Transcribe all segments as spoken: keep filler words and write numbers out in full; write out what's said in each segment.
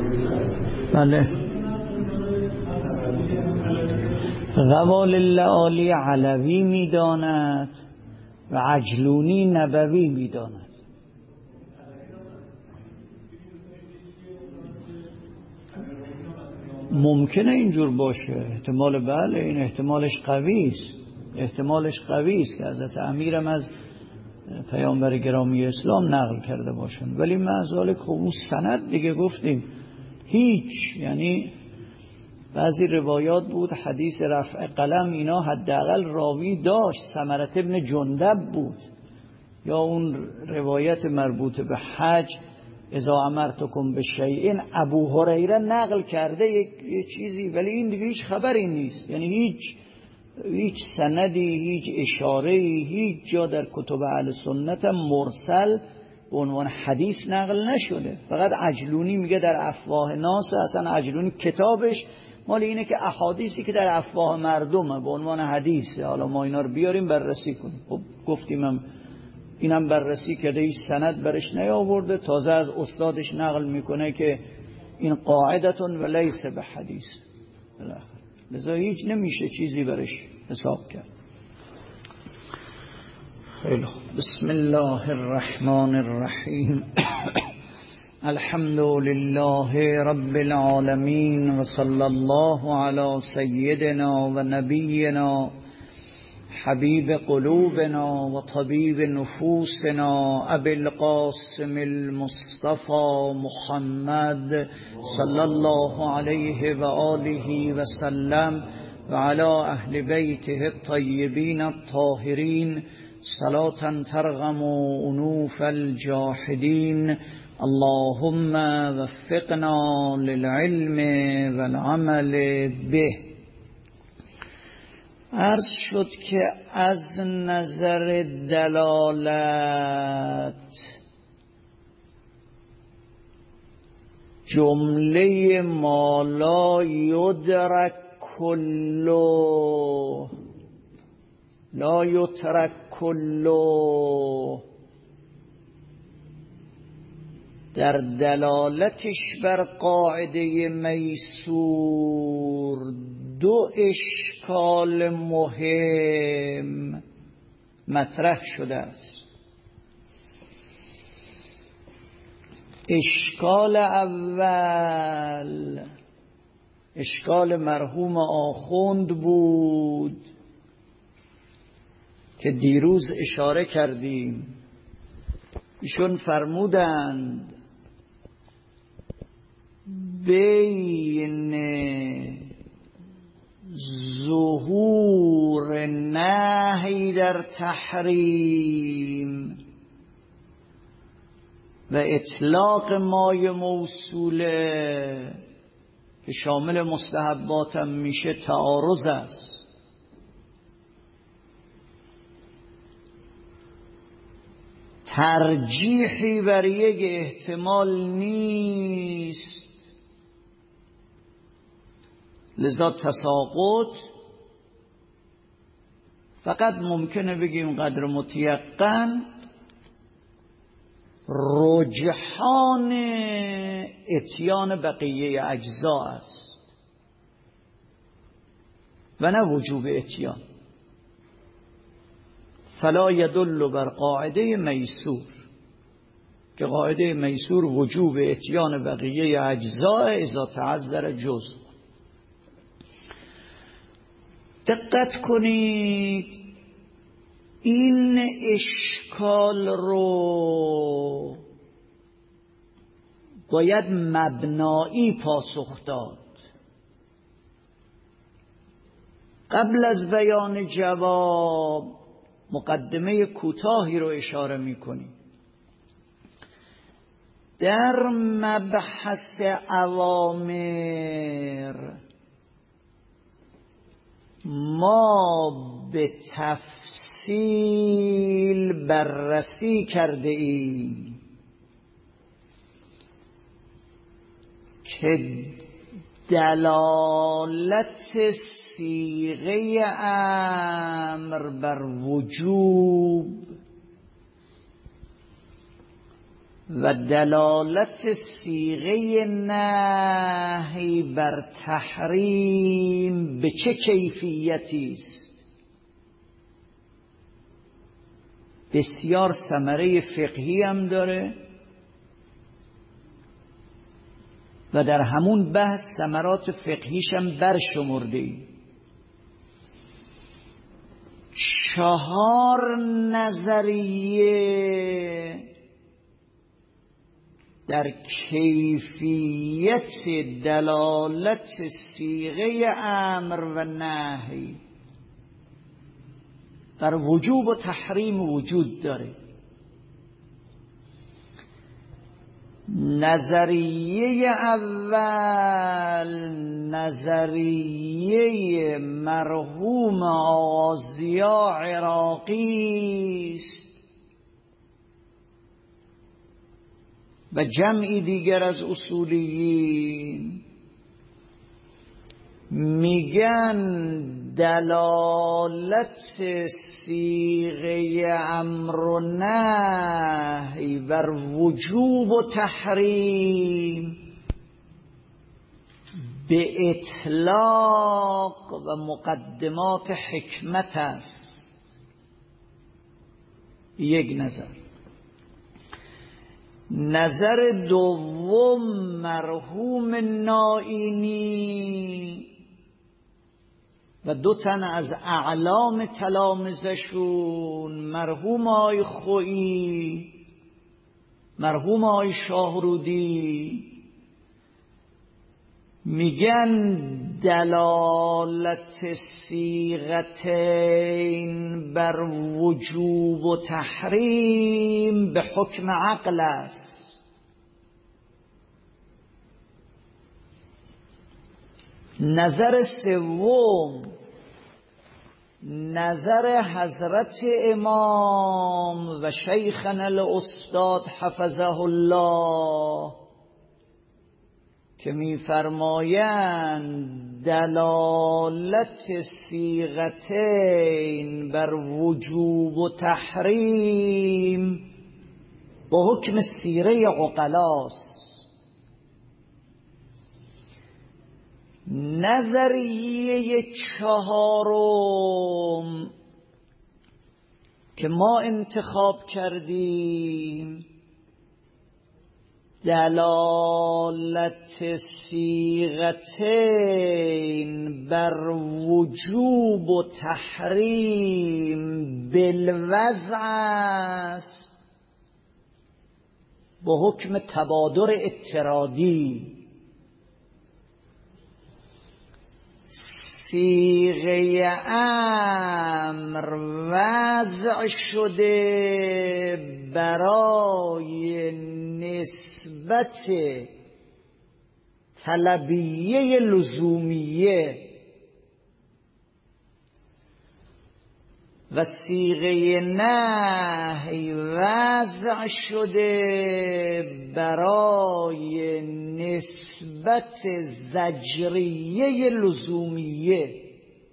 بله. قوال لعالی علوی میداند و عجلونی نبوی میداند. ممکنه اینجور باشه، احتمال بله، این احتمالش قوی است، احتمالش قوی است که حضرت امیرم از پیامبر گرامی اسلام نقل کرده باشند، ولی معذالک خب اون سند دیگه گفتیم هیچ، یعنی بعضی روایات بود حدیث رفع قلم اینا حداقل راوی داشت، ثمرة ابن جندب بود، یا اون روایت مربوط به حج اذا امرتکم بشیء ابو هریره نقل کرده یک چیزی، ولی این دیگه هیچ خبری نیست، یعنی هیچ هیچ سندی، هیچ اشاره‌ای، هیچ جا در کتب اهل سنت مرسل به عنوان حدیث نقل نشده. فقط عجلونی میگه در افواه ناس، اصلا عجلونی کتابش مال اینه که احادیثی که در افواه مردمه به عنوان حدیثه، حالا ما اینا رو بیاریم بررسی کنیم. خب گفتیم هم اینم بررسی کرده، هیچ سند برش نیاورده، تازه از استادش نقل میکنه که این قاعدتون و لیس به حدیث، لذا هیچ نمیشه چیزی برش حساب کرد. خیلی خوب. بسم الله الرحمن الرحیم. الحمد لله رب العالمین و صلی الله علی سیدنا و نبینا حبیب قلوبنا و طبیب نفوسنا ابی القاسم المصطفى محمد صلی الله علیه و آله و سلم و علی اهل بیته الطیبین الطاهرین صلاة ترغم انوف الجاحدین. اللهم وفقنا للعلم والعمل به. عرض شد که از نظر دلالت جمله ما لا یدرک کله لا یترک کله در دلالتش بر قاعده میسور دو اشکال مهم مطرح شده است. اشکال اول اشکال مرحوم آخوند بود که دیروز اشاره کردیم. ایشون فرمودند بین ظهور نهی در تحریم و اطلاق مای موصوله که شامل مستحبات هم میشه تعارض است. ترجیحی بر یک احتمال نیست، لذا تساقط فقط ممکنه بگیم قدر متیقن رجحان اتیان بقیه اجزا است و نه وجوب اتیان. فلا یدل بر قاعده میسور که قاعده میسور وجوب اتیان بقیه اجزا اذا تعذر جزء. دقت کنید این اشکال رو باید مبنایی پاسخ داد. قبل از بیان جواب مقدمه کوتاهی رو اشاره می‌کنیم. در مبحث اوامر ما به تفصیل بررسی کرده ایم که دلالت صیغه امر بر وجوب و دلالت صیغه نهی بر تحریم به چه کیفیتی است؟ بسیار ثمره فقهی هم داره و در همون بحث ثمرات فقهیش هم برشمرده ایم. چهار نظریه در کیفیت دلالت صیغه امر و نهی در وجوب و تحریم وجود داره. نظریه اول نظریه مرحوم آغازیا عراقی است و جمعی دیگر از اصولیین. میگن دلالت صیغه امر و نهی بر وجوب و تحریم به اطلاق و مقدمات حکمت است. یک نظر. نظر دوم مرحوم نائینی و دو تن از اعلام تلامذه‌شون، مرحوم آقای خویی، مرحوم آقای شاهرودی، میگن دلالت صیغتین بر وجوب و تحریم به حکم عقل است. نظر سوم نظر حضرت امام و شیخنا الاستاد حفظه الله که می‌فرمایند دلالت صیغتین بر وجوب و تحریم با حکم سیره عقلاست. نظریه چهارم که ما انتخاب کردیم دلالت صیغتین بر وجوب و تحریم بالوضع است با حکم تبادر اضطرادی. صیغه امر وضع شده برای نسبت طلبیه لزومیه و صیغه نهی وضع شده برای نسبت زجریه لزومیه.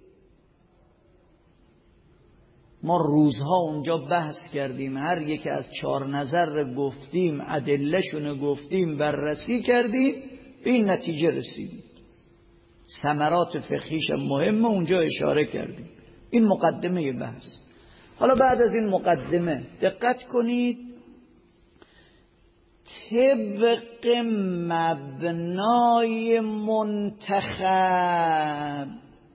ما روزها اونجا بحث کردیم، هر یک از چهار نظر گفتیم، ادله‌شون گفتیم، بررسی کردیم، به این نتیجه رسیدیم. ثمرات فقهیش مهمه اونجا اشاره کردیم. این مقدمه بحث. حالا بعد از این مقدمه دقت کنید، طبق مبنای منتخب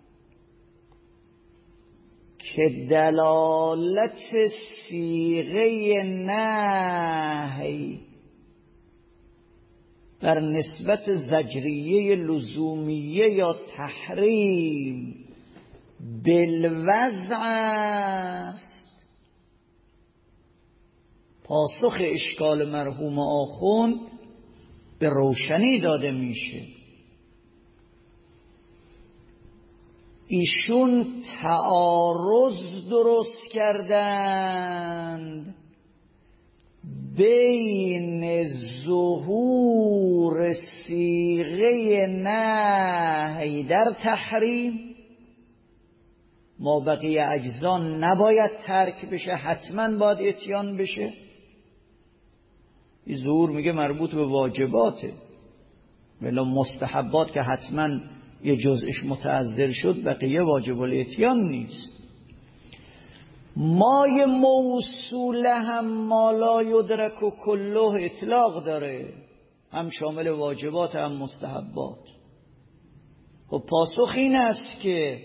که دلالت صیغه نهی بر نسبت زجریه لزومیه یا تحریم بالوضع است، پاسخ اشکال مرحوم آخوند به روشنی داده میشه. ایشون تعارض درست کردند بین ظهور صیغه نهی در تحریم، ما بقیه اجزا نباید ترک بشه، حتما باید اتیان بشه، این ظهور میگه مربوط به واجباته، ولی مستحبات که حتما یه جزءش متعذر شد بقیه واجب الاتیان نیست. مای موصوله هم ما لا یدرک و کله اطلاق داره، هم شامل واجبات هم مستحبات. خب پاسخ این است که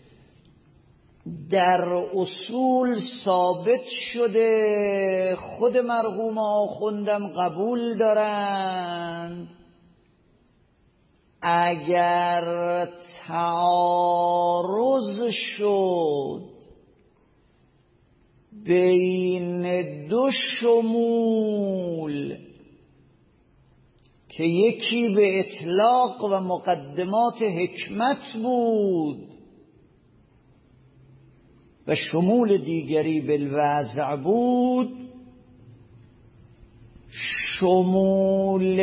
در اصول ثابت شده، خود مرحوم آخوندم قبول دارند اگر تعارض شد بین دو شمول که یکی به اطلاق و مقدمات حکمت بود و شمول دیگری بالوضع بود، شمول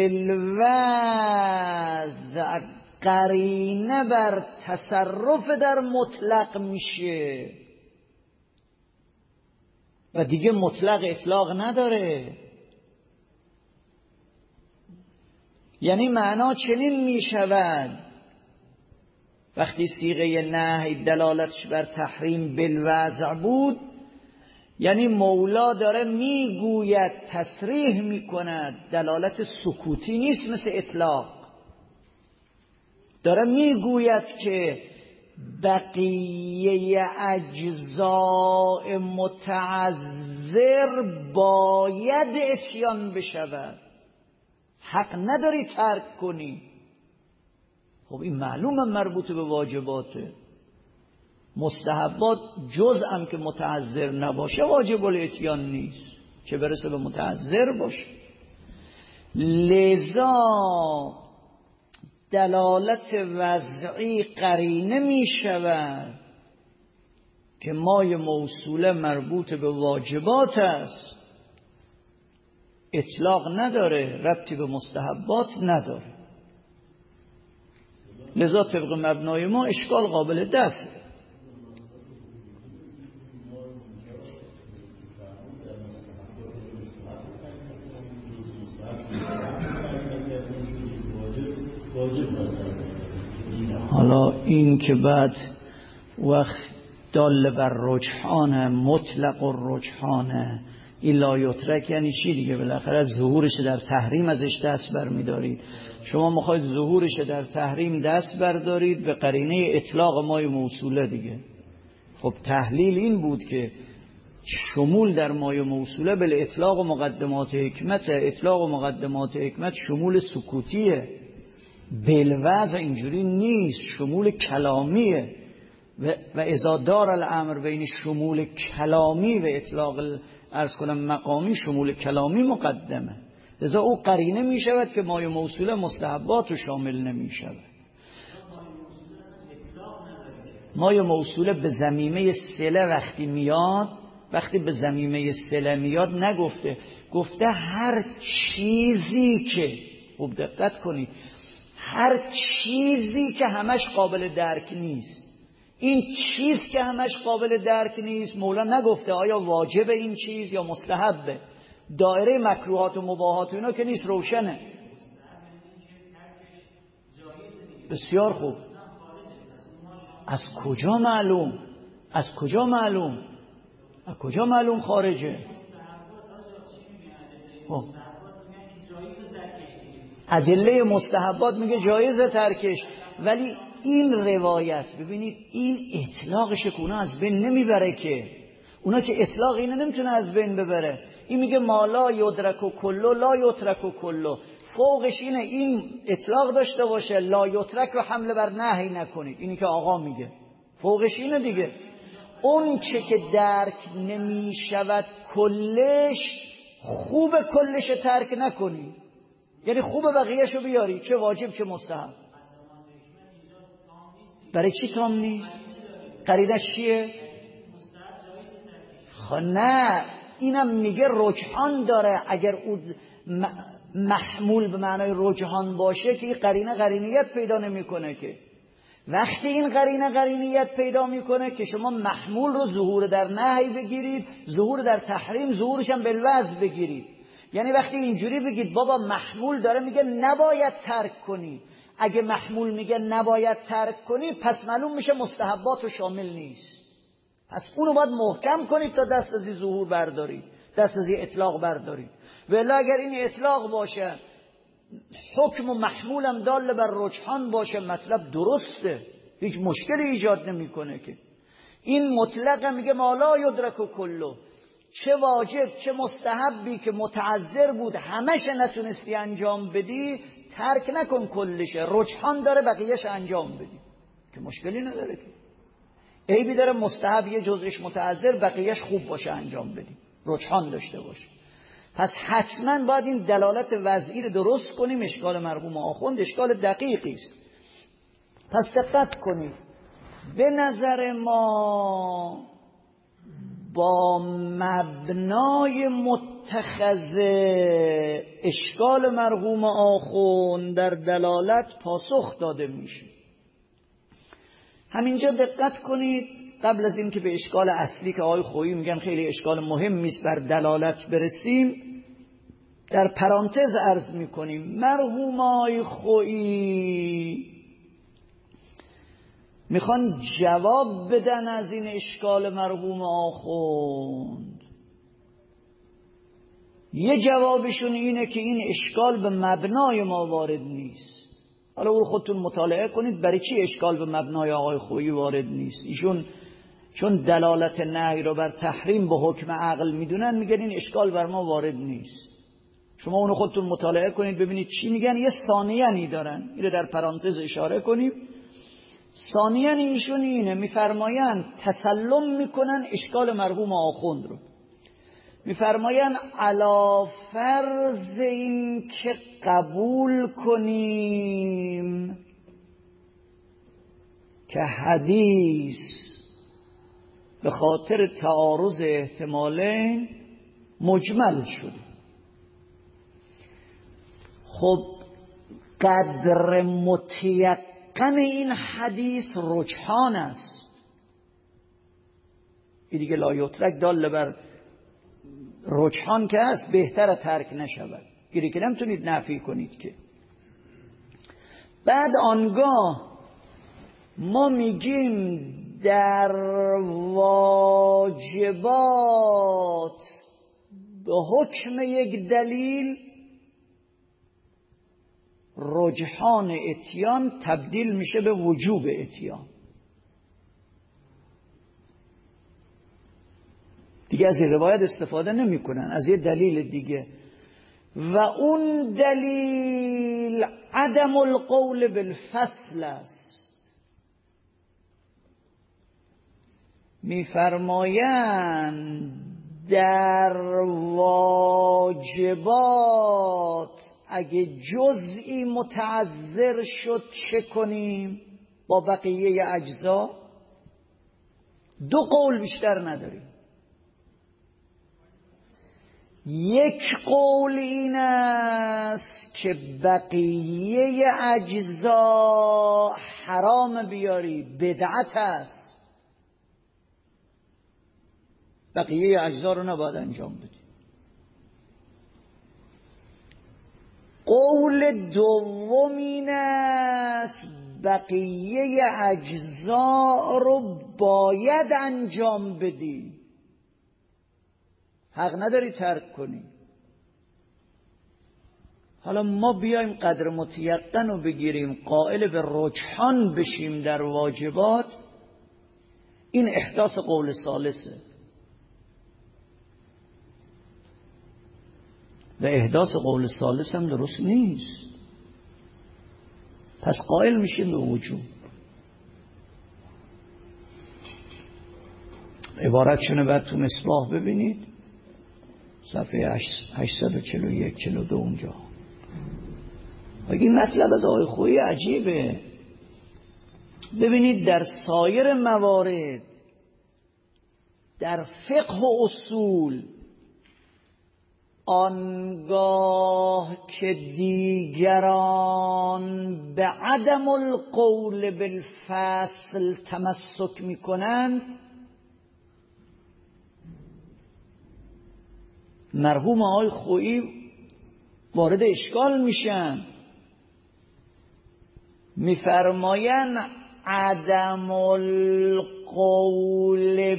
بالوضع قرینه بر تصرف در مطلق میشه و دیگه مطلق اطلاق نداره. یعنی معنا چنین میشود وقتی صیغه نهی دلالتش بر تحریم بالوضع بود، یعنی مولا داره میگوید، تصریح میکند، دلالت سکوتی نیست مثل اطلاق، داره میگوید که بقیه اجزاء متعذر باید اتیان بشود، حق نداری ترک کنی. خب این معلومه مربوط به واجباته. مستحبات جزء که متعذر نباشه واجب الاتیان نیست، چه برسه به متعذر باشه. لذا دلالت وضعی قرینه می شود که مای موصوله مربوط به واجبات است، اطلاق نداره، ربطی به مستحبات نداره. لذا طبق مبنای ما اشکال قابل دفع. حالا این که بعد وقت دال بر رجحانه، مطلق و رجحانه، این لا یترک یعنی چی دیگه؟ بالاخره ظهورش در تحریم ازش دست بر می‌دارید. شما میخواید ظهورش در تحریم دست بردارید به قرینه اطلاق مای موصوله دیگه. خب تحلیل این بود که شمول در مای موصوله بل اطلاق و مقدمات حکمت، اطلاق و مقدمات حکمت شمول سکوتیه، بالوضع اینجوری نیست، شمول کلامیه و اذا دار الامر بین شمول کلامی و اطلاق عرض کنم مقامی، شمول کلامی مقدمه. لذا او قرینه می شود که مای موصوله مستحبات رو شامل نمی شود. مای موصوله به ضمیمه صله وقتی میاد، وقتی به ضمیمه صله میاد نگفته، گفته هر چیزی که، خوب دقت کنید، هر چیزی که همش قابل درک نیست. این چیز که همش قابل درک نیست مولا نگفته آیا واجب این چیز یا مستحبه. دایره مکروهات و مباحات اینا که نیست، روشنه. بسیار خوب. از کجا معلوم؟ از کجا معلوم؟ از کجا معلوم خارجه؟ خب ادله مستحبات میگه جایز ترکش، ولی این روایت ببینید این اطلاقش که اونا از بین نمیبره، که اونا که اطلاق اینه نمیتونه از بین ببره. این میگه ما لا یدرک و کلو لا یترک و کلو، فوقش اینه این اطلاق داشته باشه، لا یترک و حمله بر نهی نکنید، اینی که آقا میگه فوقش اینه دیگه. اون چه که درک نمیشود کلش، خوب کلش ترک نکنی، یعنی خوب بقیهشو بیاری، چه واجب چه مستحب. برای چی تام نیست؟ قریدش چیه؟ خب نه، اینم میگه رجحان داره. اگر او محمول به معنای رجحان باشه که این قرینه قرینیت پیدا نمیکنه، که وقتی این قرینه قرینیت پیدا میکنه که شما محمول رو ظهور در نهی بگیرید، ظهور در تحریم ظهورش هم بالوضع بگیرید. یعنی وقتی اینجوری بگید بابا محمول داره میگه نباید ترک کنی، اگه محمول میگه نباید ترک کنی پس معلوم میشه مستحبات رو شامل نیست، پس اونو باید محکم کنید تا دست از ظهور بردارید، دست از اطلاق بردارید. ولی اگر این اطلاق باشه حکم و محمولم دال بر رجحان باشه مطلب درسته، هیچ مشکلی ایجاد نمیکنه که. این مطلق میگه ما لا یدرک و کلو، چه واجب چه مستحبی که متعذر بود همش نتونستی انجام بدی ترک نکن کلشه، رجحان داره بقیهش انجام بدی که مشکلی نداره که. عیبی داره مستحب یه جزءش متعذر بقیهش خوب باشه انجام بدی، رجحان داشته باشه. پس حتما باید این دلالت وضعی رو درست کنیم. اشکال مرحوم آخوند اشکال دقیقی است. پس دقت کنید، به نظر ما با مبنای متخذ اشکال مرحوم آخوند در دلالت پاسخ داده میشه. همینجا دقت کنید، قبل از اینکه به اشکال اصلی که آقای خویی میگن خیلی اشکال مهمی است بر دلالت برسیم، در پرانتز عرض میکنیم مرحوم آقای خویی میخوان جواب بدن از این اشکال مرحوم آخوند. یه جوابشون اینه که این اشکال به مبنای ما وارد نیست. حالا او خودتون مطالعه کنید برای چی اشکال به مبنای آقای خویی وارد نیست. ایشون چون دلالت نهی رو بر تحریم به حکم عقل میدونن میگن این اشکال بر ما وارد نیست. شما اونو خودتون مطالعه کنید ببینید چی میگن. یه ثانیه‌ای دارن، اینو در پرانتز اشاره کنیم. ثانیاً ایشون اینه میفرمایند تسلم میکنن اشکال مرحوم آخوند رو، میفرمایند علی فرض این که قبول کنیم که حدیث به خاطر تعارض احتمالین مجمل شده. خب قدر متیقن این حدیث رجحان است. این دیگه لا یترک دال بر رجحان که هست بهتر ترک نشود، گیری که نمیتونید نفی کنید که. بعد آنگاه ما میگیم در واجبات به حکم یک دلیل رجحان اتیان تبدیل میشه به وجوب اتیان. دیگه از این روایت استفاده نمی کنن، از یه دلیل دیگه، و اون دلیل عدم القول بالفصل است. میفرمایند در واجبات اگه جزئی متعذر شد چه کنیم؟ با بقیه اجزا دو قول بیشتر نداریم. یک قول این است که بقیه اجزا حرام بیاری، بدعت است، بقیه اجزا رو نباید انجام بدی. قول دوم این است بقیه اجزا رو باید انجام بدی، حق نداری ترک کنی. حالا ما بیایم قدر متیقن رو بگیریم، قائل به رجحان بشیم در واجبات، این احداث قول ثالثه و احداث قول ثالث هم درست نیست. پس قائل میشیم به وجوب. عبارتشونه بعد تو مصباح ببینید صفحه هشتصد و چهل و یک چهل و دو اونجا. این مطلب از آقای خویی عجیبه. ببینید در سایر موارد در فقه و اصول آنگاه که دیگران به عدم القول بالفصل تمسک میکنند، مرحوم آقای خویی وارد اشکال میشن. میفرماین عدم القول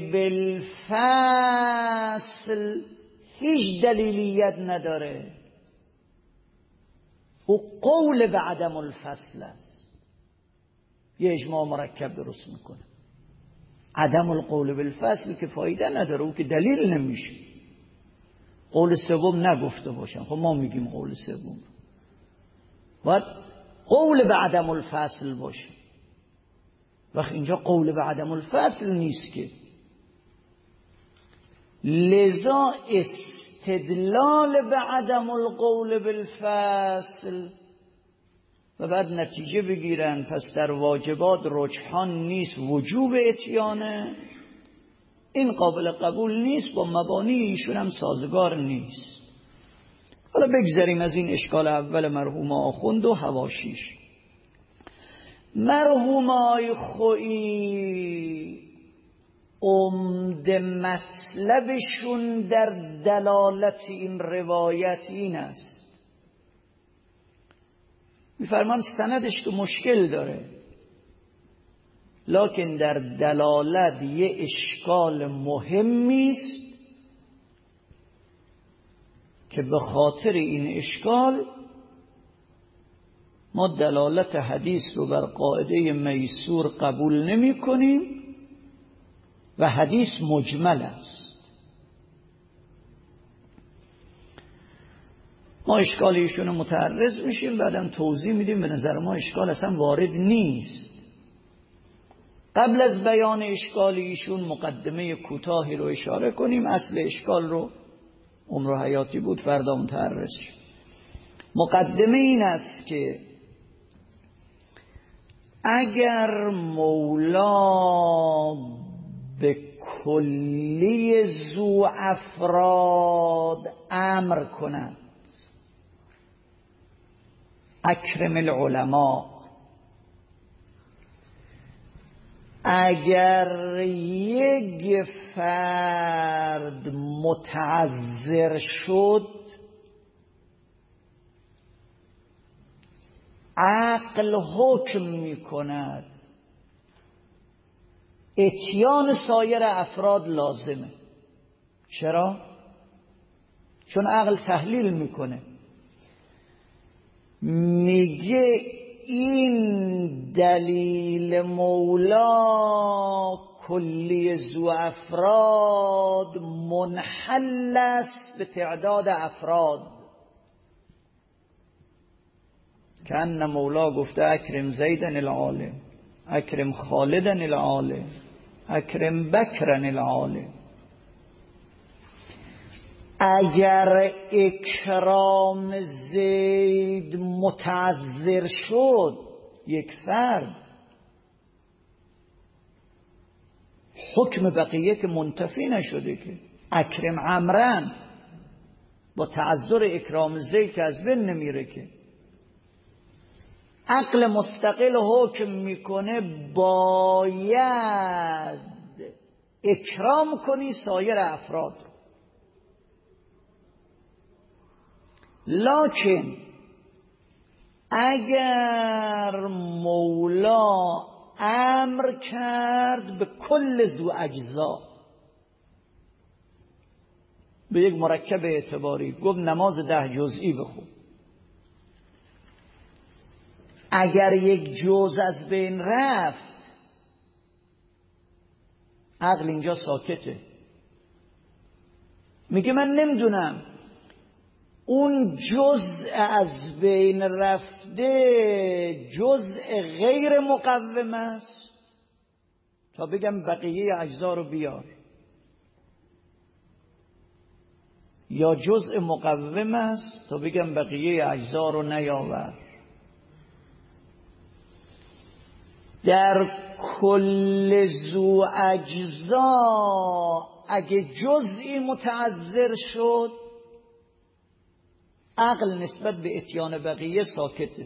بالفصل هیچ دلیلیت نداره. او قول به عدم الفصل است، یه اجماع مرکب درست میکنه. عدم القول بالفصل که فایده نداره، او که دلیل نمیشه. قول سوم نگفته باشن، خب ما میگیم قول سوم باید قول به عدم الفصل باشه. وقت اینجا قول به عدم الفصل نیست که، لذا استدلال به عدم القول بالفصل و بعد نتیجه بگیرن پس در واجبات رجحان نیست، وجوب اتیانه، این قابل قبول نیست، با مبانی ایشون هم سازگار نیست. حالا بگذاریم از این اشکال اول مرحوم آخوند و حواشیش. مرحوم آی خویی عمده مطلبشون در دلالت این روایت این است، میفرمان سندش که مشکل داره، لکن در دلالت یه اشکال مهمی است که به خاطر این اشکال ما دلالت حدیث رو بر قاعده میسور قبول نمی کنیم و حدیث مجمل است. ما اشکال ایشون رو متعرض میشیم، بعدم توضیح میدیم به نظر ما اشکال اصلا وارد نیست. قبل از بیان اشکال ایشون مقدمه کوتاهی رو اشاره کنیم. اصل اشکال رو عمر و حیاتی بود، فردا متعرض شد. مقدمه این است که اگر مولا به کلی ذو افراد امر کند، اکرم العلماء، اگر یک فرد متعذر شد، عقل حکم می کند اتیان سایر افراد لازمه. چرا؟ چون عقل تحلیل میکنه، میگه این دلیل مولا کلی ذو افراد منحل است به تعداد افراد. که ان مولا گفته اکرم زیدن العالم، اکرم خالدن العالم، اکرم بکرن العالم. اگر اکرام زید متعذر شد یک فرد، حکم بقیه که منتفی نشده که. اکرم عمرن با تعذر اکرام زید که از بین نمیره که. عقل مستقل حکم میکنه باید اکرام کنی سایر افراد. لکن اگر مولا امر کرد به کل ذو اجزا، به یک مرکب اعتباری گفت نماز ده جزئی بخون، اگر یک جز از بین رفت، عقل اینجا ساکته، میگه من نمیدونم اون جزء از بین رفته جزء غیر مقوم است تا بگم بقیه اجزا رو بیار، یا جزء مقوم است تا بگم بقیه اجزا رو نیاور. در کل ذو اجزا اگه جزئی متعذر شد، عقل نسبت به اتیان بقیه ساکته،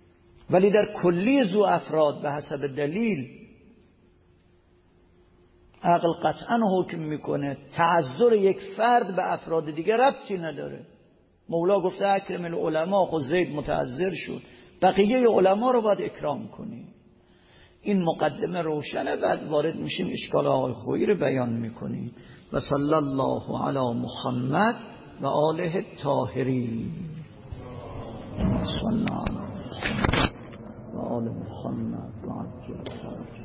ولی در کلی ذو افراد به حسب دلیل عقل قطعا حکم میکنه. تعذر یک فرد به افراد دیگه ربطی نداره. مولا گفته اکرم العلماء، خود زید متعذر شد، بقیه علما رو باید اکرام کنی. این مقدمه روشنه، بعد وارد میشیم اشکال آقای خویی رو بیان میکنیم. و صلی الله علی محمد و آله الطاهرین. صلی الله علیه و آل محمد و عجل فرج.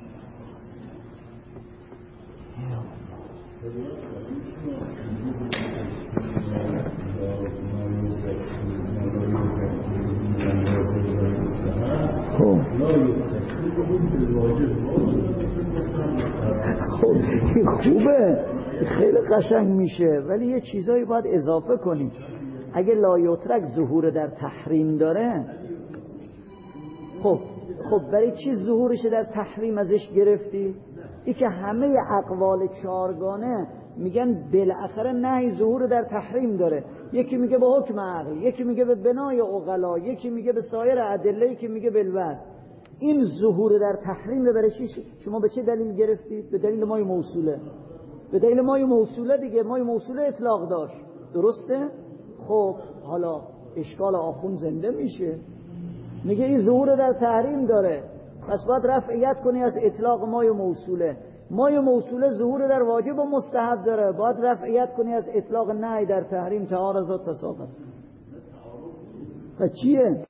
خب این خوبه، خیلی قشنگ میشه، ولی یه چیزایی باید اضافه کنیم. اگه لا یترک ظهور در تحریم داره، خب خب برای چی ظهورش در تحریم ازش گرفتی؟ ای که همه اقوال چارگانه میگن بالاخره نهی ظهور در تحریم داره. یکی میگه به حکم عقل، یکی میگه به بنای عقلا، یکی میگه به سایر ادله، یکی میگه بالوصف. این ظهور در تحریم برای چی شما به چه دلیل گرفتید؟ به دلیل مای موصوله. به دلیل مای موصوله دیگه. مای موصوله اطلاق داشت، درسته؟ خب حالا اشکال آخون زنده میشه، میگه این ظهور در تحریم داره، پس باید رفعیت کنی از اطلاق مای موصوله. مای موصوله ظهور در واجب و مستحب داره، باید رفعیت کنی از اطلاق نهی در تحریم. تعارض و تساقط. چیه؟